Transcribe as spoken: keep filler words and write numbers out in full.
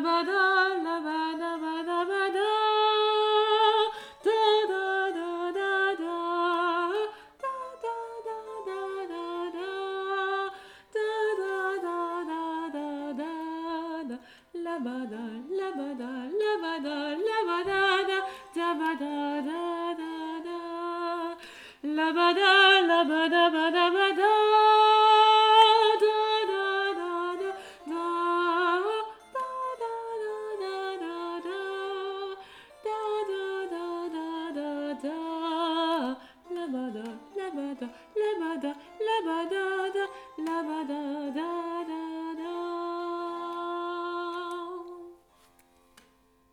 ba da, la ba da ba da ba da, da da da da da, da da da da da da, da da da da da da, la ba da, la ba da, la ba da, la ba da da, da ba da da da da, la ba da, la ba da ba da ba da. Labada, labada, labada, labada.